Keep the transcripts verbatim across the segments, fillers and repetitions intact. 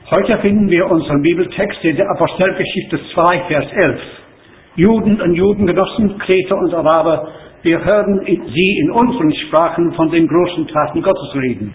Heute finden wir unseren Bibeltext in der Apostelgeschichte zwei, Vers elf. Juden und Judengenossen, Kreter und Araber, wir hören sie in unseren Sprachen von den großen Taten Gottes reden.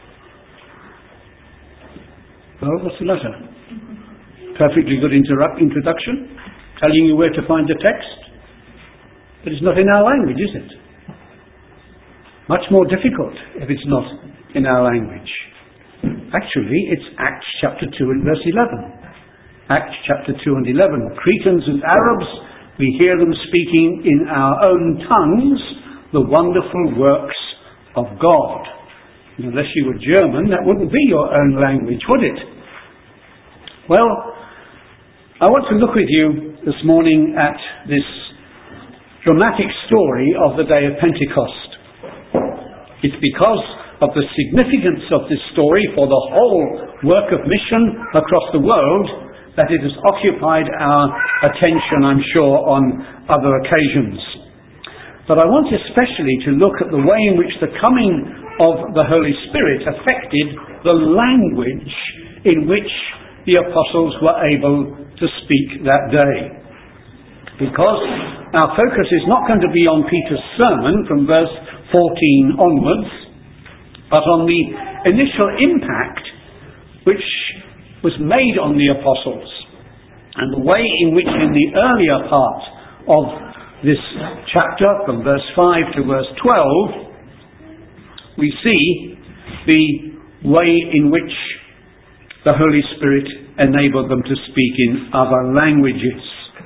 Well, what's the matter? Perfectly good interrupt, introduction, telling you where to find the text. But it's not in our language, is it? Much more difficult if it's not in our language. Actually, it's Acts chapter two and verse eleven. Acts chapter two and eleven. Cretans and Arabs, we hear them speaking in our own tongues the wonderful works of God. And unless you were German, that wouldn't be your own language, would it? Well, I want to look with you this morning at this dramatic story of the day of Pentecost. It's because of the significance of this story for the whole work of mission across the world that it has occupied our attention, I'm sure, on other occasions. But I want especially to look at the way in which the coming of the Holy Spirit affected the language in which the apostles were able to speak that day. Because our focus is not going to be on Peter's sermon from verse fourteen onwards, but on the initial impact which was made on the apostles, and the way in which in the earlier part of this chapter, from verse five to verse twelve, we see the way in which the Holy Spirit enabled them to speak in other languages.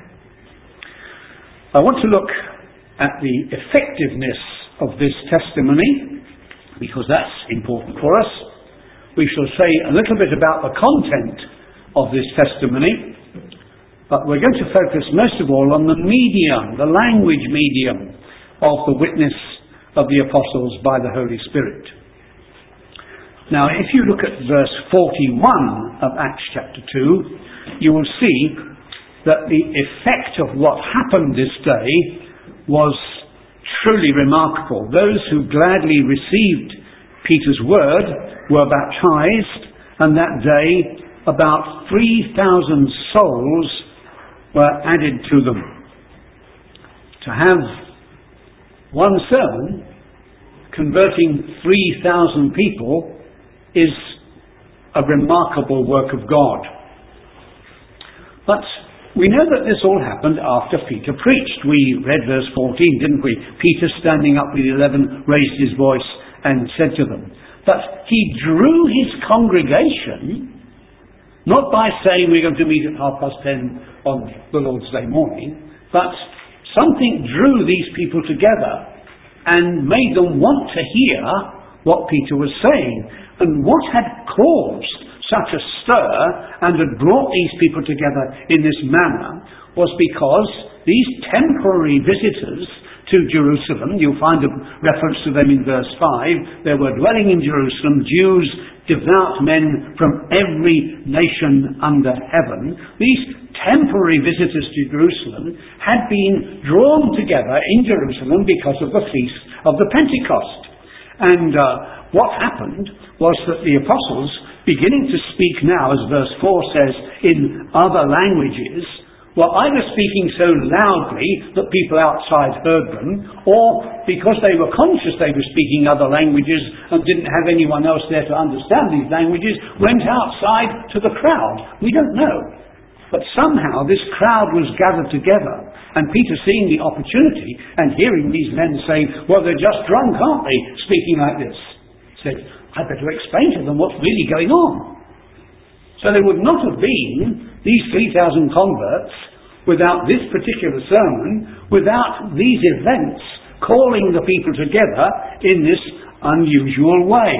I want to look at the effectiveness of this testimony, because that's important for us. We shall say a little bit about the content of this testimony, but we're going to focus most of all on the medium, the language medium of the witness of the apostles by the Holy Spirit. Now, if you look at verse forty-one of Acts chapter two, you will see that the effect of what happened this day was truly remarkable. Those who gladly received Peter's word were baptized, and that day about three thousand souls were added to them. To have one sermon converting three thousand people is a remarkable work of God. But we know that this all happened after Peter preached. We read verse fourteen, didn't we? Peter, standing up with the eleven, raised his voice and said to them. But he drew his congregation, not by saying we're going to meet at half past ten on the Lord's Day morning, but something drew these people together and made them want to hear what Peter was saying. And what had caused such a stir and had brought these people together in this manner was because these temporary visitors to Jerusalem, you'll find a reference to them in verse five, they were dwelling in Jerusalem, Jews, devout men from every nation under heaven. These temporary visitors to Jerusalem had been drawn together in Jerusalem because of the feast of the Pentecost. And uh, what happened was that the apostles, beginning to speak now, as verse four says, in other languages, were either speaking so loudly that people outside heard them, or because they were conscious they were speaking other languages and didn't have anyone else there to understand these languages, went outside to the crowd. We don't know. But somehow this crowd was gathered together, and Peter, seeing the opportunity and hearing these men say, well, they're just drunk, aren't they, speaking like this, said, I'd better explain to them what's really going on. So there would not have been these three thousand converts without this particular sermon, without these events calling the people together in this unusual way.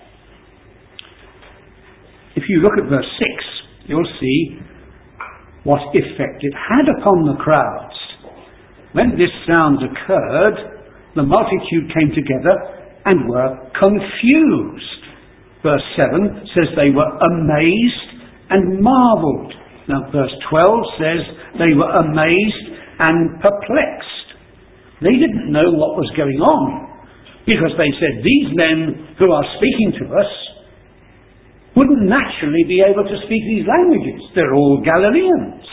If you look at verse six, you'll see what effect it had upon the crowds. When this sound occurred, the multitude came together and were confused. Verse seven says they were amazed and marvelled. Now verse twelve says they were amazed and perplexed. They didn't know what was going on, because they said, these men who are speaking to us, wouldn't naturally be able to speak these languages. They're all Galileans.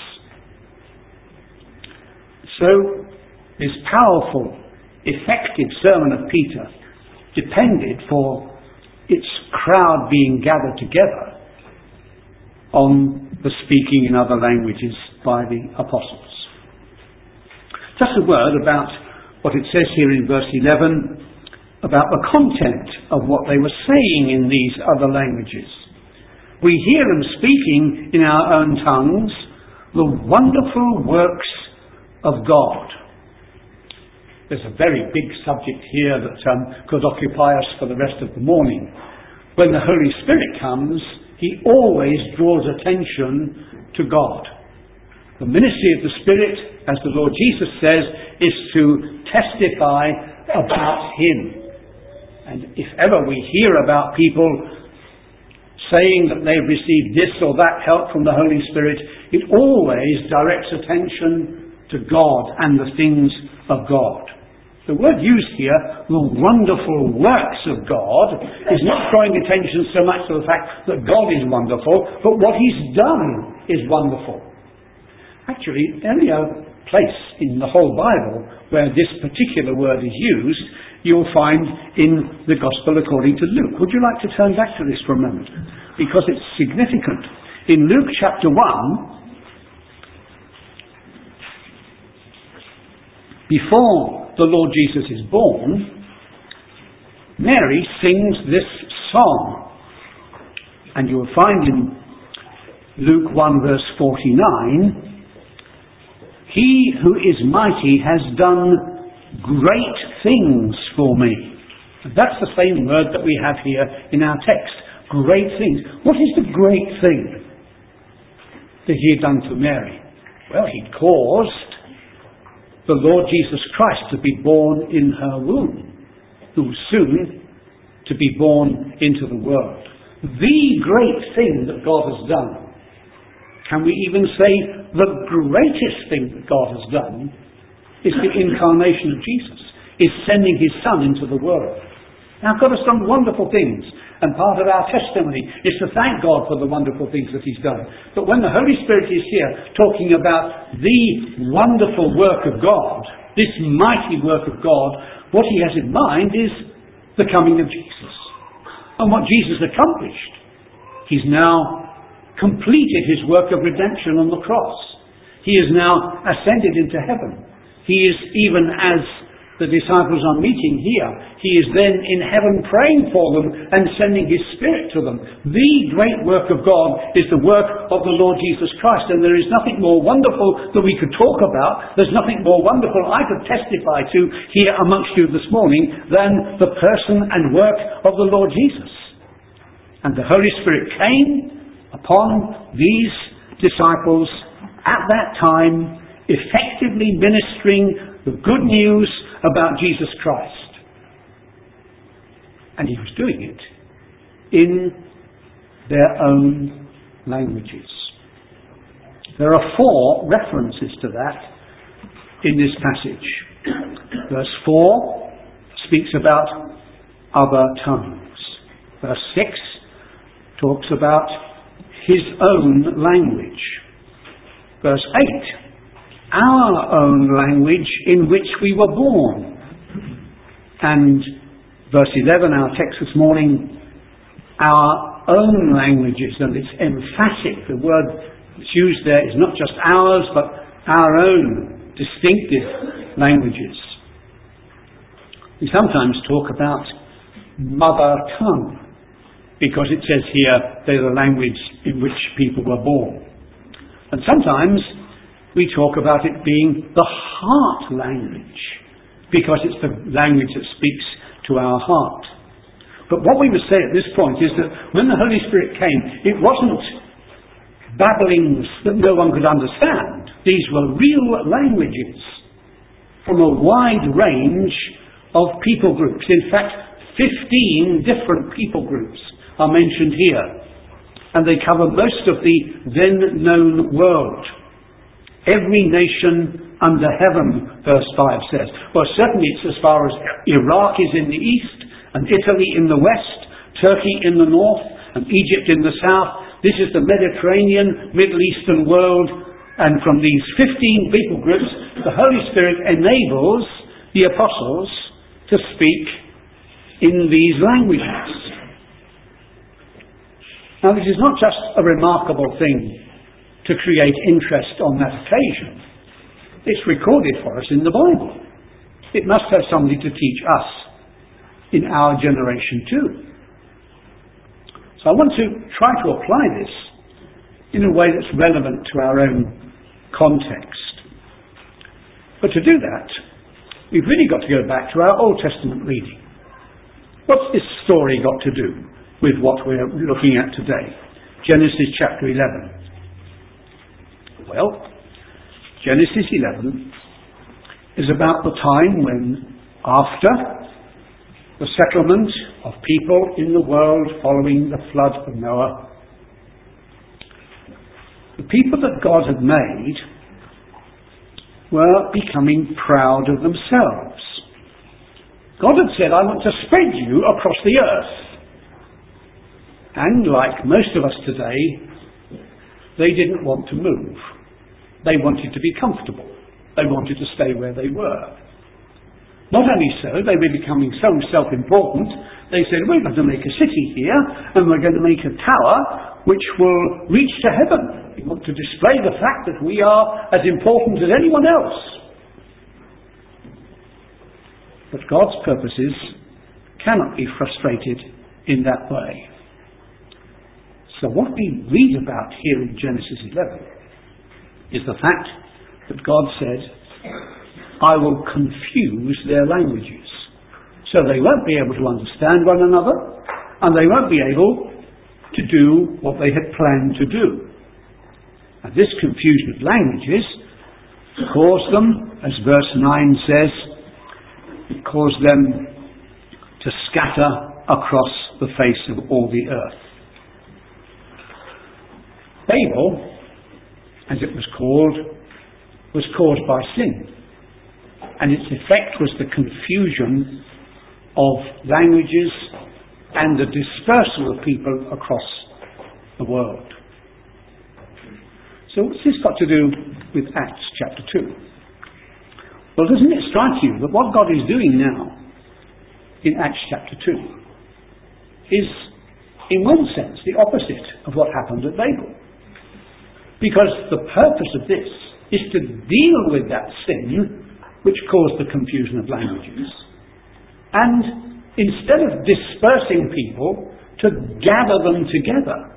So, this powerful, effective sermon of Peter depended for its crowd being gathered together on the speaking in other languages by the apostles. Just a word about what it says here in verse eleven about the content of what they were saying in these other languages. We hear them speaking in our own tongues the wonderful works of God. There's a very big subject here that um, could occupy us for the rest of the morning. When the Holy Spirit comes, he always draws attention to God. The ministry of the Spirit, as the Lord Jesus says, is to testify about him. And if ever we hear about people saying that they've received this or that help from the Holy Spirit, it always directs attention to God and the things of God. The word used here, the wonderful works of God, is not drawing attention so much to the fact that God is wonderful, but what he's done is wonderful. Actually, the only other place in the whole Bible where this particular word is used, you'll find in the Gospel according to Luke. Would you like to turn back to this for a moment? Because it's significant. In Luke chapter one, before the Lord Jesus is born, Mary sings this song. And you will find in Luke one verse forty-nine, he who is mighty has done great things for me. And that's the same word that we have here in our text. Great things. What is the great thing that he had done for Mary? Well, he'd caused the Lord Jesus Christ to be born in her womb, who was soon to be born into the world. The great thing that God has done, can we even say the greatest thing that God has done, is the incarnation of Jesus, is sending his Son into the world. Now God has done wonderful things, and part of our testimony is to thank God for the wonderful things that he's done. But when the Holy Spirit is here talking about the wonderful work of God, this mighty work of God, what he has in mind is the coming of Jesus. And what Jesus accomplished. He's now completed his work of redemption on the cross. He is now ascended into heaven. He is, even as the disciples are meeting here, he is then in heaven praying for them and sending his Spirit to them. The great work of God is the work of the Lord Jesus Christ, and there is nothing more wonderful that we could talk about, there's nothing more wonderful I could testify to here amongst you this morning than the person and work of the Lord Jesus. And the Holy Spirit came upon these disciples at that time, effectively ministering the good news about Jesus Christ. And he was doing it in their own languages. There are four references to that in this passage. Verse four speaks about other tongues. Verse six talks about his own language. Verse eight, our own language in which we were born. And verse eleven, our text this morning, our own languages, and it's emphatic. The word that's used there is not just ours, but our own distinctive languages. We sometimes talk about mother tongue, because it says here they're the language in which people were born. And sometimes we talk about it being the heart language, because it's the language that speaks to our heart. But what we would say at this point is that when the Holy Spirit came, it wasn't babblings that no one could understand. These were real languages from a wide range of people groups. In fact, fifteen different people groups are mentioned here, and they cover most of the then known world. Every nation under heaven, verse five says. Well, certainly it's as far as Iraq is in the east, and Italy in the west, Turkey in the north, and Egypt in the south. This is the Mediterranean, Middle Eastern world. And from these fifteen people groups, the Holy Spirit enables the apostles to speak in these languages. Now, this is not just a remarkable thing to create interest on that occasion. It's recorded for us in the Bible. It must have something to teach us in our generation too. So I want to try to apply this in a way that's relevant to our own context. But to do that, we've really got to go back to our Old Testament reading. What's this story got to do with what we're looking at today? Genesis chapter eleven. Well, Genesis eleven is about the time when, after the settlement of people in the world following the flood of Noah, the people that God had made were becoming proud of themselves. God had said, I want to spread you across the earth. And like most of us today, they didn't want to move. They wanted to be comfortable. They wanted to stay where they were. Not only so, they were becoming so self-important, they said, we're going to make a city here, and we're going to make a tower which will reach to heaven. We want to display the fact that we are as important as anyone else. But God's purposes cannot be frustrated in that way. So what we read about here in Genesis eleven is the fact that God said, I will confuse their languages. So they won't be able to understand one another, and they won't be able to do what they had planned to do. And this confusion of languages caused them, as verse nine says, it caused them to scatter across the face of all the earth. Babel, as it was called, was caused by sin. And its effect was the confusion of languages and the dispersal of people across the world. So what's this got to do with Acts chapter two? Well, doesn't it strike you that what God is doing now in Acts chapter two is, in one sense, the opposite of what happened at Babel? Because the purpose of this is to deal with that sin which caused the confusion of languages, and instead of dispersing people, to gather them together.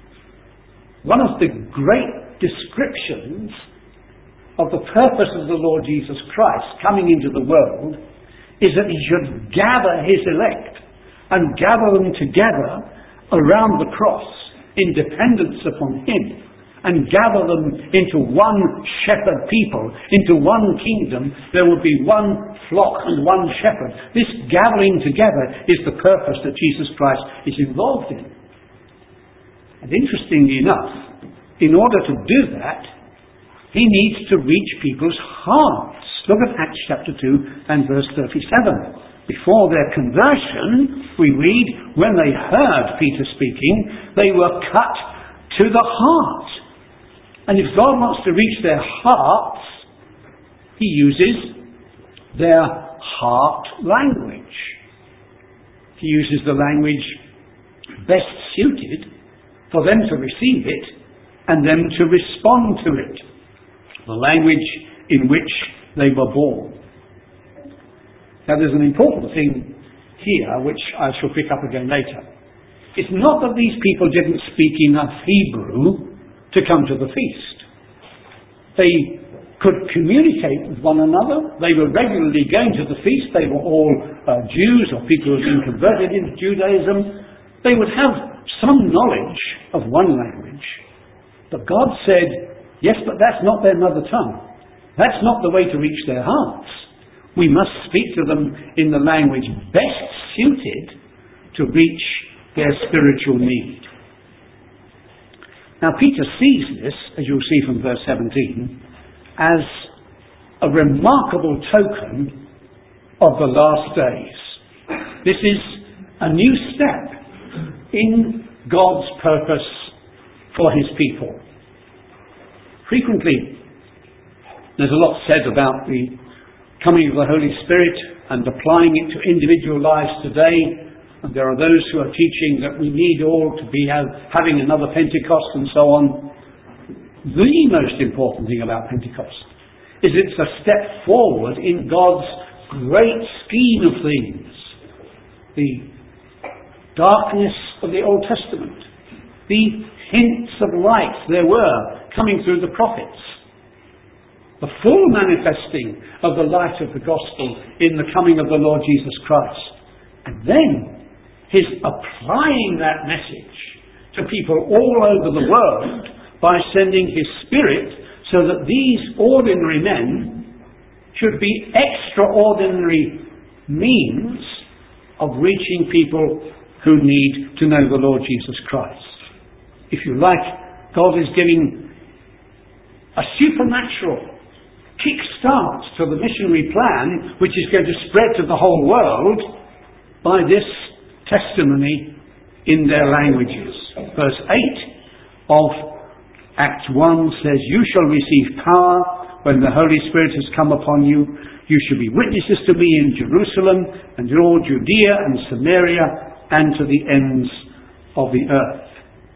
One of the great descriptions of the purpose of the Lord Jesus Christ coming into the world is that he should gather his elect and gather them together around the cross in dependence upon him, and gather them into one shepherd people, into one kingdom. There will be one flock and one shepherd. This gathering together is the purpose that Jesus Christ is involved in. And interestingly enough, in order to do that, he needs to reach people's hearts. Look at Acts chapter two and verse thirty-seven. Before their conversion, we read, when they heard Peter speaking, they were cut to the heart. And if God wants to reach their hearts, he uses their heart language. He uses the language best suited for them to receive it and them to respond to it. The language in which they were born. Now there's an important thing here which I shall pick up again later. It's not that these people didn't speak enough Hebrew to come to the feast. They could communicate with one another. They were regularly going to the feast. They were all uh, Jews or people who had been converted into Judaism. They would have some knowledge of one language. But God said, yes, but that's not their mother tongue. That's not the way to reach their hearts. We must speak to them in the language best suited to reach their spiritual need. Now Peter sees this, as you'll see from verse seventeen, as a remarkable token of the last days. This is a new step in God's purpose for his people. Frequently, there's a lot said about the coming of the Holy Spirit and applying it to individual lives today. And there are those who are teaching that we need all to be having another Pentecost and so on. The most important thing about Pentecost is it's a step forward in God's great scheme of things. The darkness of the Old Testament, the hints of light there were coming through the prophets, the full manifesting of the light of the gospel in the coming of the Lord Jesus Christ. And then his applying that message to people all over the world by sending his Spirit so that these ordinary men should be extraordinary means of reaching people who need to know the Lord Jesus Christ. If you like, God is giving a supernatural kick-start to the missionary plan, which is going to spread to the whole world by this testimony in their languages. Verse eight of Acts one says, "You shall receive power when the Holy Spirit has come upon you. You shall be witnesses to me in Jerusalem and in all Judea and Samaria and to the ends of the earth."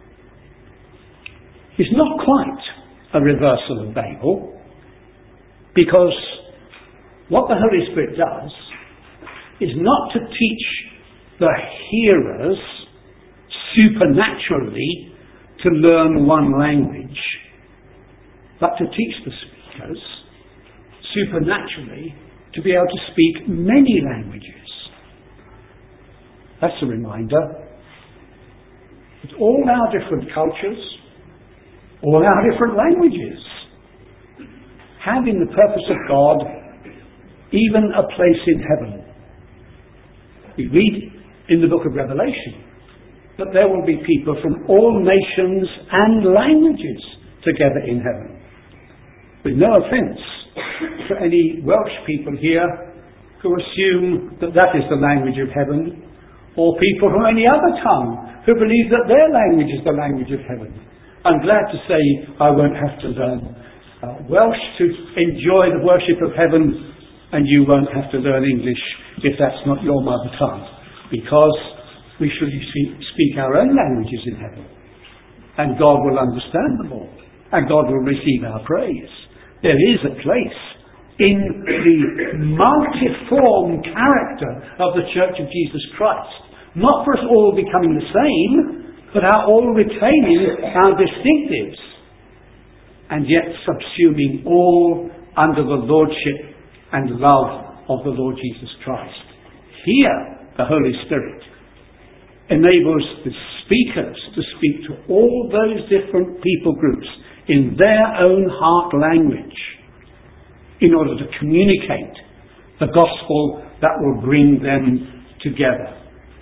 It's not quite a reversal of Babel, because what the Holy Spirit does is not to teach the hearers supernaturally to learn one language, but to teach the speakers supernaturally to be able to speak many languages. That's a reminder that all our different cultures, all our different languages, have in the purpose of God even a place in heaven. We read in the book of Revelation that there will be people from all nations and languages together in heaven. With no offence to any Welsh people here who assume that that is the language of heaven, or people from any other tongue who believe that their language is the language of heaven. I'm glad to say I won't have to learn uh, Welsh to enjoy the worship of heaven, and you won't have to learn English if that's not your mother tongue, because we should speak our own languages in heaven, and God will understand them all, and God will receive our praise. There is a place in the multiform character of the Church of Jesus Christ, not for us all becoming the same, but our all retaining our distinctives, and yet subsuming all under the lordship and love of the Lord Jesus Christ. Here, the Holy Spirit enables the speakers to speak to all those different people groups in their own heart language in order to communicate the gospel that will bring them together.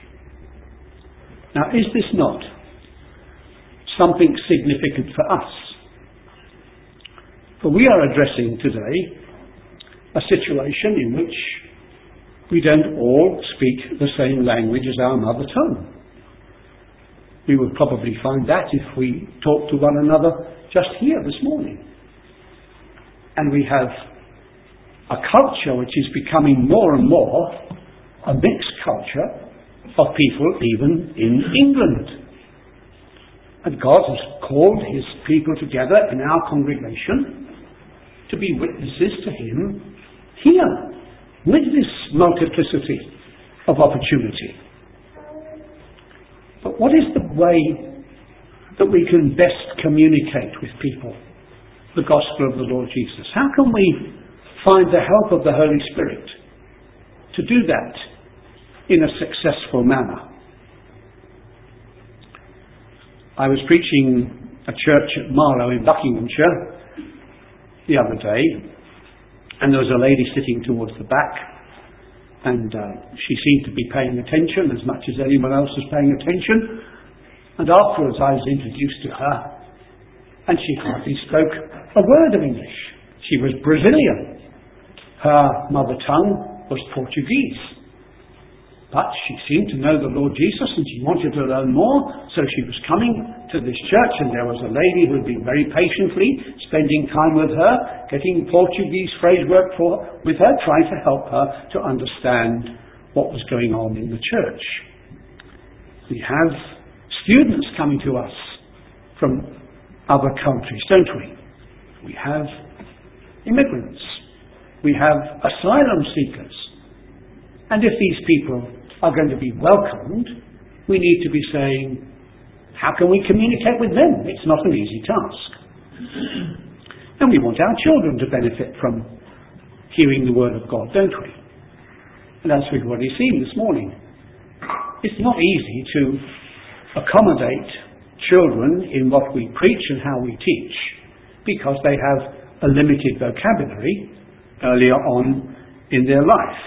Now, is this not something significant for us? For we are addressing today a situation in which we don't all speak the same language as our mother tongue. We would probably find that if we talk to one another just here this morning. And we have a culture which is becoming more and more a mixed culture of people even in England. And God has called his people together in our congregation to be witnesses to him here, with this multiplicity of opportunity. But what is the way that we can best communicate with people the gospel of the Lord Jesus? How can we find the help of the Holy Spirit to do that in a successful manner? I was preaching a church at Marlow in Buckinghamshire the other day, and there was a lady sitting towards the back, and uh, she seemed to be paying attention as much as anyone else was paying attention. And afterwards I was introduced to her, and she hardly spoke a word of English. She was Brazilian. Her mother tongue was Portuguese. But she seemed to know the Lord Jesus and she wanted to learn more, so she was coming to this church, and there was a lady who had been very patiently spending time with her, getting Portuguese phrase work for, with her, trying to help her to understand what was going on in the church. We have students coming to us from other countries, don't we? We have immigrants. We have asylum seekers. And if these people are going to be welcomed, we need to be saying, how can we communicate with them? It's not an easy task. And we want our children to benefit from hearing the word of God, don't we? And as we've already seen this morning, it's not easy to accommodate children in what we preach and how we teach, because they have a limited vocabulary earlier on in their life.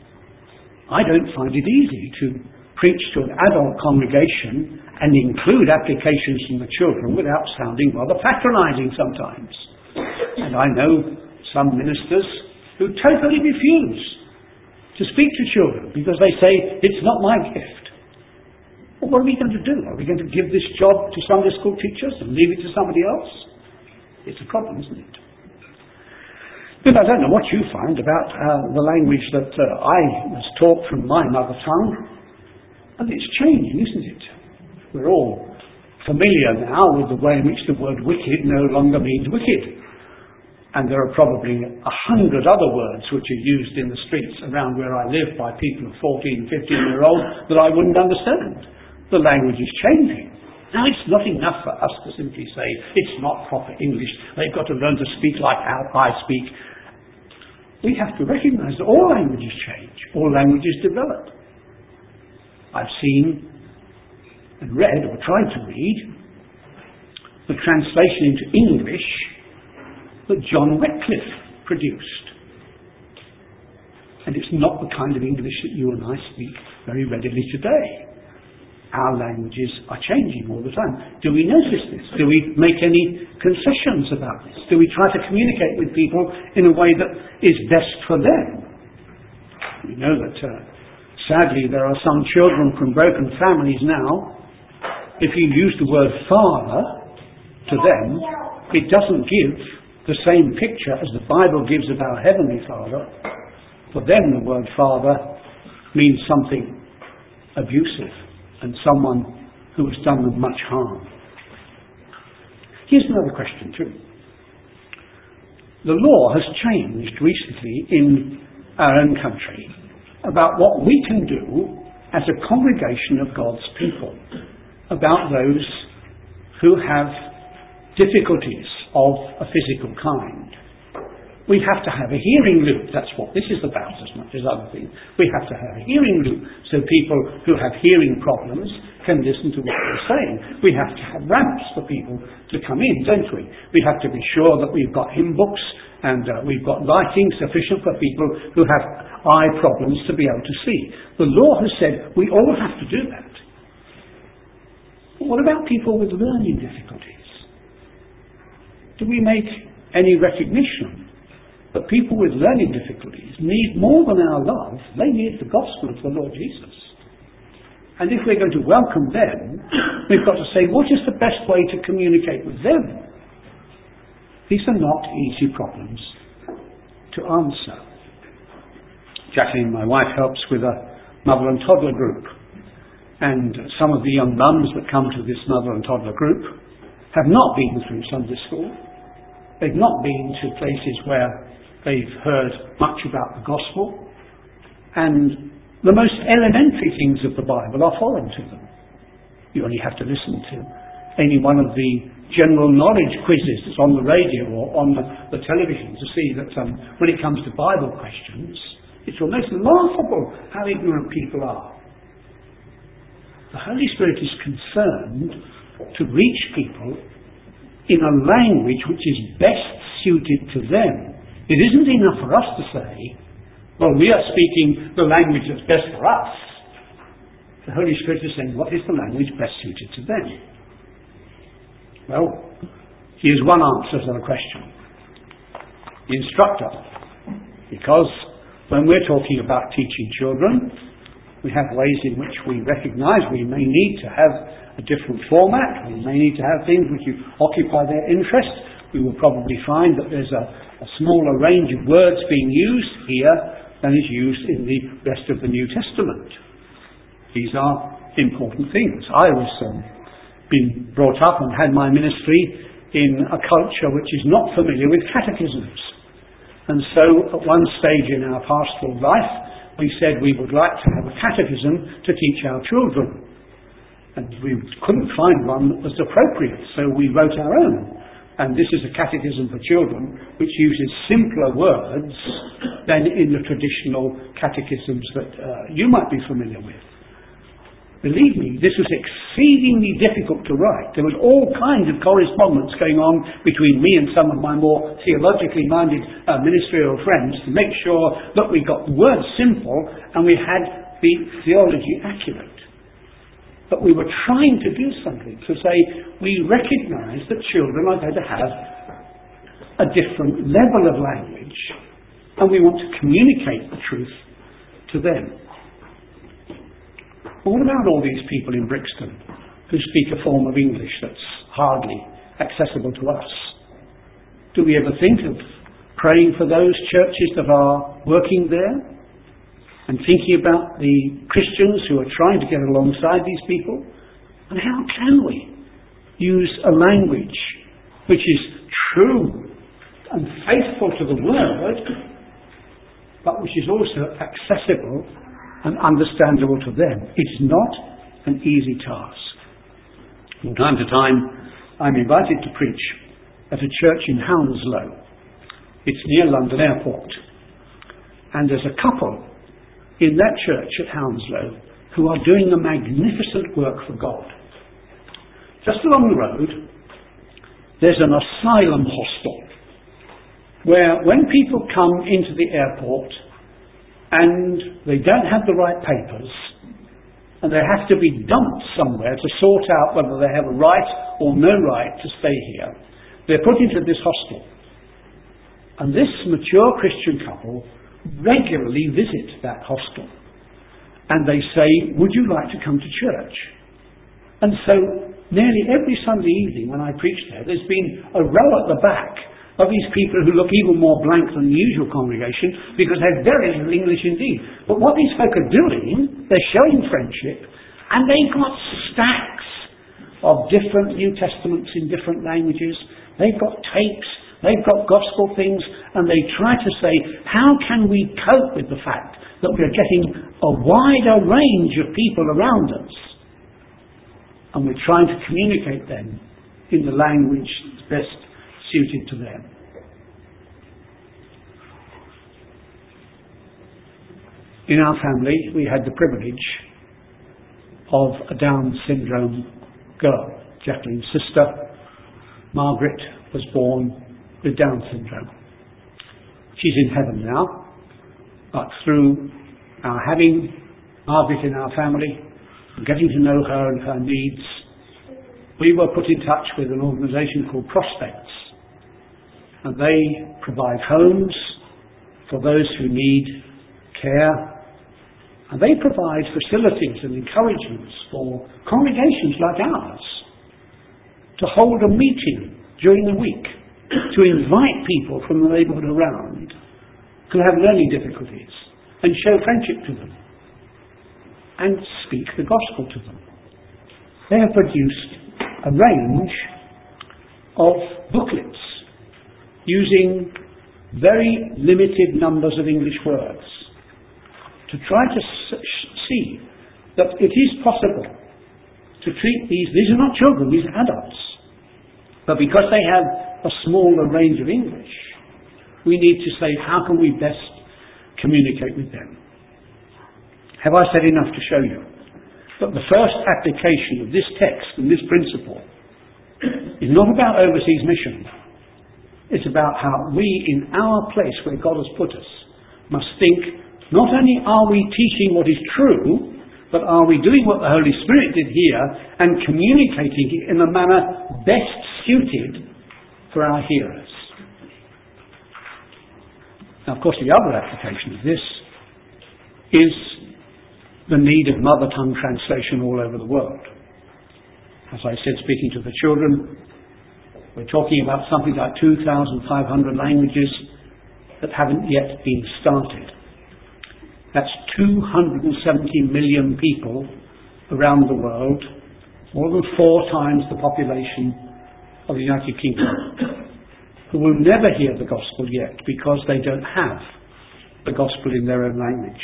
I don't find it easy to preach to an adult congregation and include applications from the children without sounding rather patronising sometimes. And I know some ministers who totally refuse to speak to children because they say, it's not my gift. Well, what are we going to do? Are we going to give this job to Sunday school teachers and leave it to somebody else? It's a problem, isn't it? But I don't know what you find about uh, the language that uh, I was taught from my mother tongue, but it's changing, isn't it? We're all familiar now with the way in which the word wicked no longer means wicked. And there are probably a hundred other words which are used in the streets around where I live by people of fourteen, fifteen year olds that I wouldn't understand. The language is changing. Now, it's not enough for us to simply say, it's not proper English, they've got to learn to speak like how I speak. We have to recognise that all languages change, all languages develop. I've seen and read, or tried to read, the translation into English that John Wycliffe produced. And it's not the kind of English that you and I speak very readily today. Our languages are changing all the time. Do we notice this? Do we make any concessions about this? Do we try to communicate with people in a way that is best for them? We know that, uh, sadly, there are some children from broken families now. If you use the word father to them, it doesn't give the same picture as the Bible gives of our Heavenly Father. For them, the word father means something abusive and someone who has done them much harm. Here's another question too. The law has changed recently in our own country about what we can do as a congregation of God's people about those who have difficulties of a physical kind. We have to have a hearing loop. That's what this is about as much as other things. We have to have a hearing loop so people who have hearing problems can listen to what we're saying. We have to have ramps for people to come in, don't we? We have to be sure that we've got hymn books and uh, we've got lighting sufficient for people who have eye problems to be able to see. The law has said we all have to do that. But what about people with learning difficulties? Do we make any recognition that people with learning difficulties need more than our love? They need the gospel of the Lord Jesus. And if we're going to welcome them, we've got to say, what is the best way to communicate with them? These are not easy problems to answer. Jacqueline, my wife, helps with a mother and toddler group. And some of the young mums that come to this mother and toddler group have not been through Sunday school. They've not been to places where they've heard much about the gospel, and the most elementary things of the Bible are foreign to them. You only have to listen to any one of the general knowledge quizzes that's on the radio or on the, the television to see that um, when it comes to Bible questions, it's almost laughable how ignorant people are. The Holy Spirit is concerned to reach people in a language which is best suited to them. It isn't enough for us to say, well, we are speaking the language that's best for us. The Holy Spirit is saying, what is the language best suited to them? Well, here's one answer to the question. The instructor. Because when we're talking about teaching children, We have ways in which we recognise we may need to have a different format. We may need to have things which occupy their interest. We will probably find that there's a, a smaller range of words being used here than is used in the rest of the New Testament. These are important things. I was um, been brought up and had my ministry in a culture which is not familiar with catechisms. And so at one stage in our pastoral life, we said we would like to have a catechism to teach our children. And we couldn't find one that was appropriate, so we wrote our own. And this is a catechism for children which uses simpler words than in the traditional catechisms that uh, you might be familiar with. Believe me, this was exceedingly difficult to write. There was all kinds of correspondence going on between me and some of my more theologically minded uh, ministerial friends to make sure that we got the words simple and we had the theology accurate. But we were trying to do something to say we recognise that children are going to have a different level of language and we want to communicate the truth to them. What about all these people in Brixton who speak a form of English that's hardly accessible to us? Do we ever think of praying for those churches that are working there and thinking about the Christians who are trying to get alongside these people? And how can we use a language which is true and faithful to the Word, but which is also accessible and understandable to them? It's not an easy task. From time to time, I'm invited to preach at a church in Hounslow. It's near London Airport. And there's a couple in that church at Hounslow who are doing a magnificent work for God. Just along the road, there's an asylum hostel where when people come into the airport and they don't have the right papers and they have to be dumped somewhere to sort out whether they have a right or no right to stay here, they're put into this hostel. And this mature Christian couple regularly visit that hostel. And they say, would you like to come to church? And so nearly every Sunday evening when I preach there, there's been a row at the back of these people who look even more blank than the usual congregation because they have very little English indeed. But what these folk are doing, they're showing friendship, and they've got stacks of different New Testaments in different languages. They've got tapes, they've got gospel things, and they try to say, how can we cope with the fact that we're getting a wider range of people around us? And we're trying to communicate them in the language that's best suited to them. In our family, we had the privilege of a Down syndrome girl. Jacqueline's sister, Margaret, was born with Down syndrome. She's in heaven now, but through our having Margaret in our family, getting to know her and her needs, we were put in touch with an organisation called Prospects. And they provide homes for those who need care. And they provide facilities and encouragements for congregations like ours to hold a meeting during the week, to invite people from the neighbourhood around who have learning difficulties and show friendship to them and speak the gospel to them. They have produced a range of booklets using very limited numbers of English words to try to see that it is possible to treat these, these are not children, these are adults, but because they have a smaller range of English, we need to say, how can we best communicate with them? Have I said enough to show you that the first application of this text and this principle is not about overseas mission. It's about how we, in our place where God has put us, must think, not only are we teaching what is true, but are we doing what the Holy Spirit did here and communicating it in a manner best suited for our hearers. Now, of course, the other application of this is the need of mother tongue translation all over the world. As I said, speaking to the children, we're talking about something like two thousand five hundred languages that haven't yet been started. That's two hundred seventy million people around the world, more than four times the population of the United Kingdom, who will never hear the gospel yet because they don't have the gospel in their own language.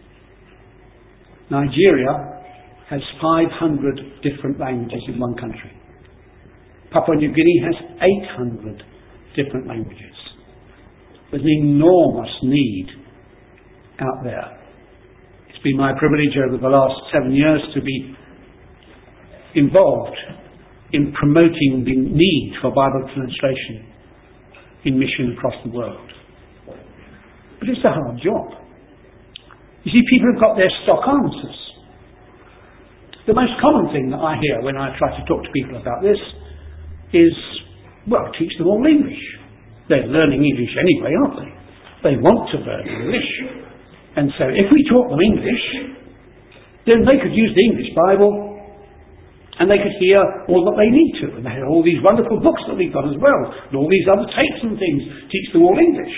Nigeria has five hundred different languages in one country. Papua New Guinea has eight hundred different languages. There's an enormous need out there. It's been my privilege over the last seven years to be involved in promoting the need for Bible translation in mission across the world. But it's a hard job. You see, people have got their stock answers. The most common thing that I hear when I try to talk to people about this is, well, teach them all English. They're learning English anyway, aren't they? They want to learn English. And so if we taught them English, then they could use the English Bible and they could hear all that they need to. And they have all these wonderful books that we've got as well, and all these other tapes and things, teach them all English.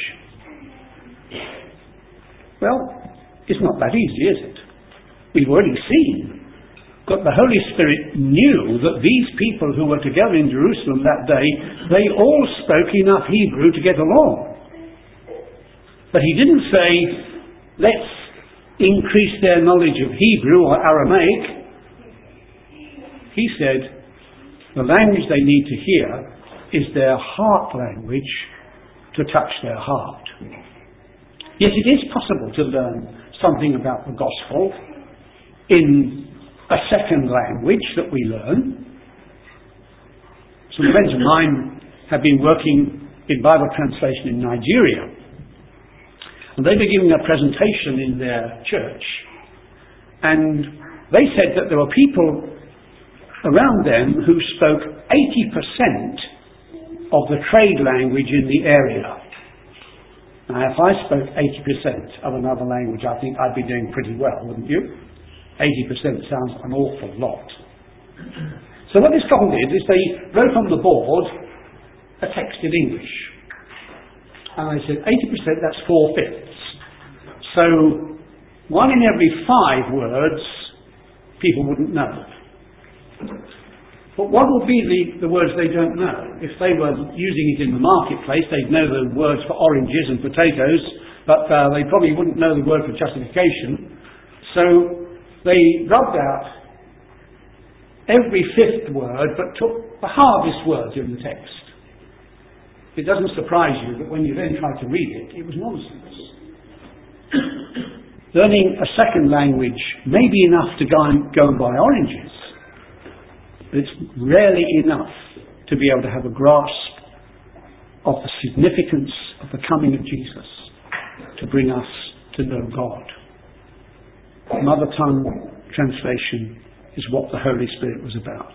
Well, it's not that easy, is it? We've already seen that the Holy Spirit knew that these people who were together in Jerusalem that day, they all spoke enough Hebrew to get along. But he didn't say, let's increase their knowledge of Hebrew or Aramaic. He said, the language they need to hear is their heart language to touch their heart. Yes, it is possible to learn something about the gospel in a second language that we learn. Some friends of mine have been working in Bible translation in Nigeria, and they were giving a presentation in their church, and they said that there were people around them who spoke eighty percent of the trade language in the area. Now, if I spoke eighty percent of another language, I think I'd be doing pretty well, wouldn't you? eighty percent sounds an awful lot. So what this couple did is they wrote on the board a text in English. And they said eighty percent, that's four-fifths. So one in every five words people wouldn't know. But what would be the, the words they don't know? If they were using it in the marketplace, they'd know the words for oranges and potatoes, but uh, they probably wouldn't know the word for justification. So they rubbed out every fifth word, but took the hardest words in the text. It doesn't surprise you that when you then try to read it, it was nonsense. Learning a second language may be enough to go and, go and buy oranges, but it's rarely enough to be able to have a grasp of the significance of the coming of Jesus to bring us to know God. Mother tongue translation is what the Holy Spirit was about.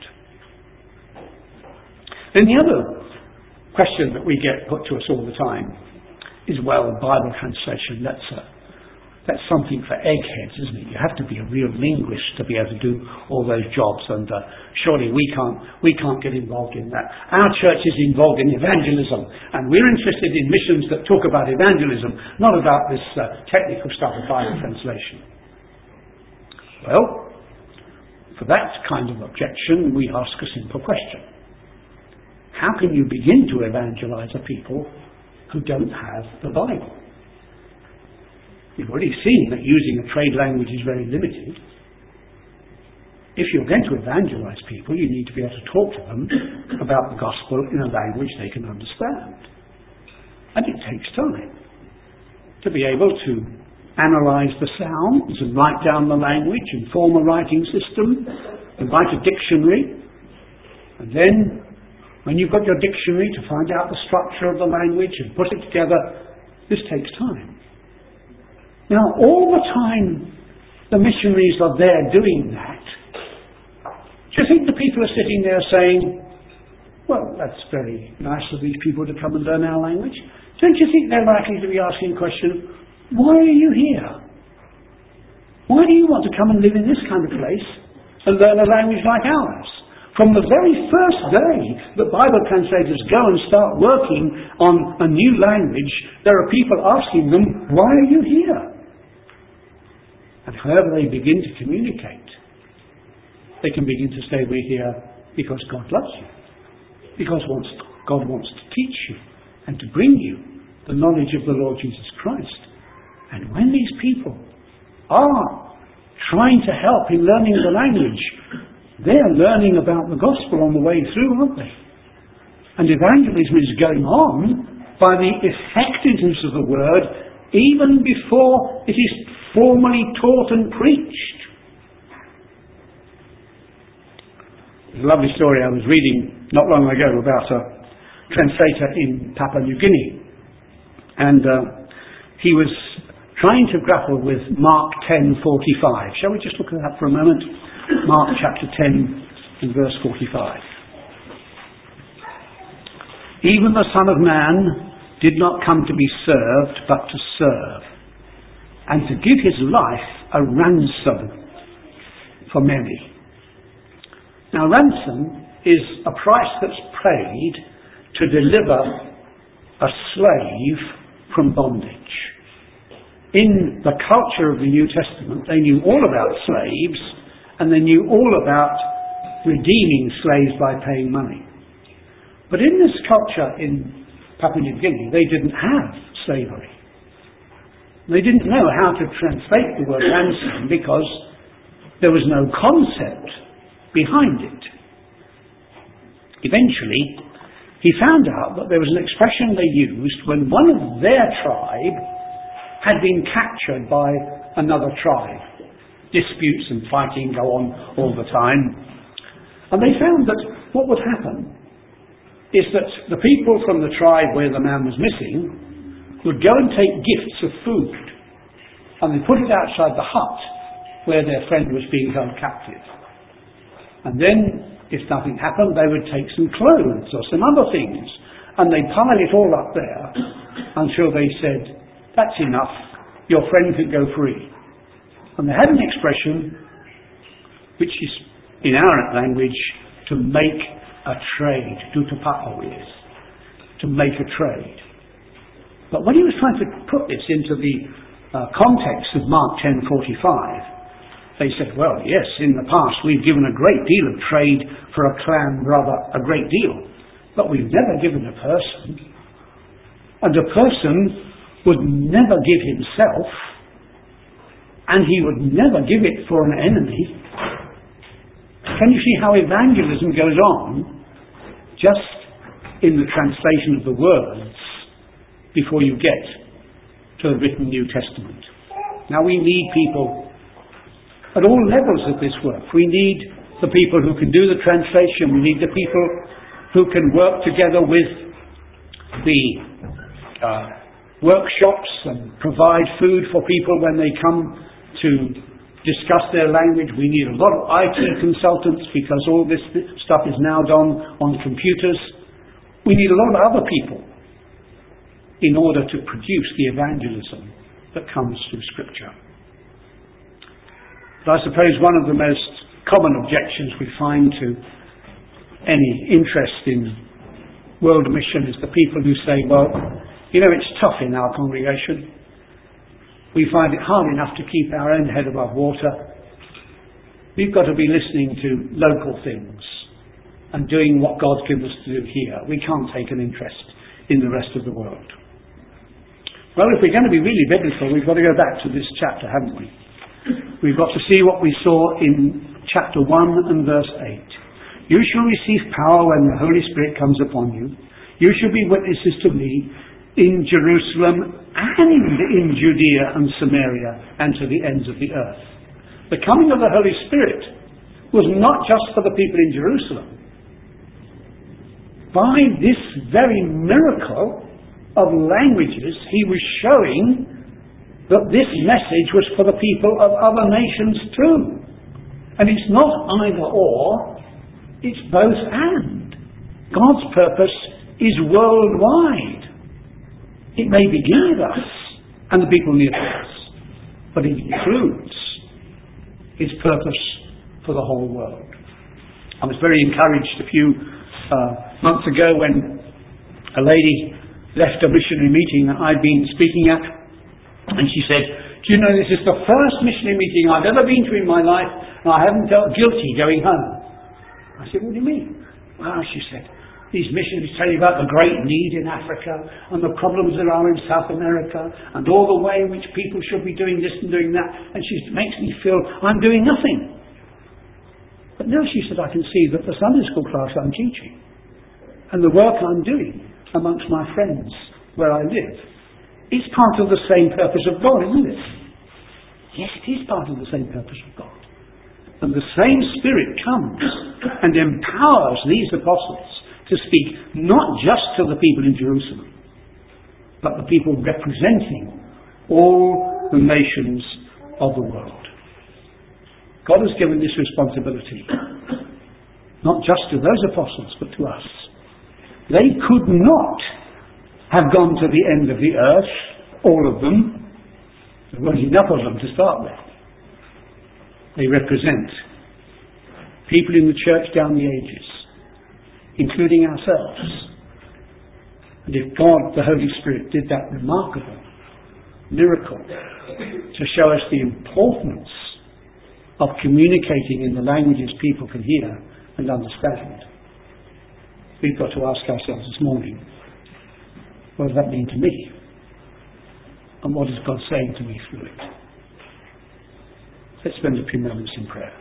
Then the other question that we get put to us all the time is, well, Bible translation, that's a That's something for eggheads, isn't it? You have to be a real linguist to be able to do all those jobs, and uh, surely we can't we can't get involved in that. Our church is involved in evangelism, and we're interested in missions that talk about evangelism, not about this uh, technical stuff of Bible translation. Well, for that kind of objection, we ask a simple question. How can you begin to evangelize a people who don't have the Bible? You've already seen that using a trade language is very limited. If you're going to evangelize people, you need to be able to talk to them about the gospel in a language they can understand. And it takes time to be able to analyze the sounds and write down the language and form a writing system and write a dictionary. And then, when you've got your dictionary, to find out the structure of the language and put it together, this takes time. Now, all the time the missionaries are there doing that, do you think the people are sitting there saying, well, that's very nice of these people to come and learn our language? Don't you think they're likely to be asking the question, why are you here? Why do you want to come and live in this kind of place and learn a language like ours? From the very first day that Bible translators go and start working on a new language, there are people asking them, why are you here? And however they begin to communicate, they can begin to say, we're here because God loves you. Because wants, God wants to teach you and to bring you the knowledge of the Lord Jesus Christ. And when these people are trying to help in learning the language, they're learning about the gospel on the way through, aren't they? And evangelism is going on by the effectiveness of the word even before it is formally taught and preached. There's a lovely story I was reading not long ago about a translator in Papua New Guinea. And uh, he was trying to grapple with Mark ten forty-five. Shall we just look at that for a moment? Mark chapter ten and verse forty-five. Even the Son of Man did not come to be served, but to serve, and to give his life a ransom for many. Now, ransom is a price that's paid to deliver a slave from bondage. In the culture of the New Testament, they knew all about slaves, and they knew all about redeeming slaves by paying money. But in this culture in Papua New Guinea, they didn't have slavery. They didn't know how to translate the word ransom because there was no concept behind it. Eventually, he found out that there was an expression they used when one of their tribe had been captured by another tribe. Disputes and fighting go on all the time. And they found that what would happen is that the people from the tribe where the man was missing would go and take gifts of food, and they put it outside the hut where their friend was being held captive. And then, if nothing happened, they would take some clothes or some other things, and they'd pile it all up there until they said, that's enough, your friend can go free. And they had an expression, which is in our language, to make a trade, tutupa'o is, to make a trade. But when he was trying to put this into the uh, context of Mark ten forty-five, they said, well, yes, in the past we've given a great deal of trade for a clan brother, a great deal, but we've never given a person. And a person would never give himself, and he would never give it for an enemy. Can you see how evangelism goes on just in the translation of the words before you get to the written New Testament? Now, we need people at all levels of this work. We need the people who can do the translation. We need the people who can work together with the uh, workshops and provide food for people when they come to discuss their language. We need a lot of I T consultants because all this stuff is now done on computers. We need a lot of other people in order to produce the evangelism that comes through Scripture. But I suppose one of the most common objections we find to any interest in world mission is the people who say, well, you know, it's tough in our congregation. We find it hard enough to keep our own head above water. We've got to be listening to local things and doing what God's given us to do here. We can't take an interest in the rest of the world. Well, if we're going to be really biblical, we've got to go back to this chapter, haven't we? We've got to see what we saw in chapter one and verse eight. You shall receive power when the Holy Spirit comes upon you. You shall be witnesses to me in Jerusalem and in Judea and Samaria and to the ends of the earth. The coming of the Holy Spirit was not just for the people in Jerusalem. By this very miracle of languages, he was showing that this message was for the people of other nations too. And it's not either or, it's both and. God's purpose is worldwide. It may begin with us and the people near us, but it includes its purpose for the whole world. I was very encouraged a few uh, months ago when a lady left a missionary meeting that I'd been speaking at, and she said, "Do you know, this is the first missionary meeting I've ever been to in my life, and I haven't felt guilty going home." I said, "What do you mean?" "Well," she said, "these missionaries tell you about the great need in Africa and the problems there are in South America and all the way in which people should be doing this and doing that, and she makes me feel I'm doing nothing. But now," she said, "I can see that the Sunday school class I'm teaching and the work I'm doing amongst my friends where I live, it's part of the same purpose of God, isn't it?" Yes, it is part of the same purpose of God. And the same Spirit comes and empowers these apostles to speak not just to the people in Jerusalem, but the people representing all the nations of the world. God has given this responsibility not just to those apostles, but to us. They could not have gone to the end of the earth, all of them. There weren't enough of them to start with. They represent people in the church down the ages, including ourselves. And if God, the Holy Spirit, did that remarkable miracle to show us the importance of communicating in the languages people can hear and understand, we've got to ask ourselves this morning, what does that mean to me? And what is God saying to me through it? Let's spend a few moments in prayer.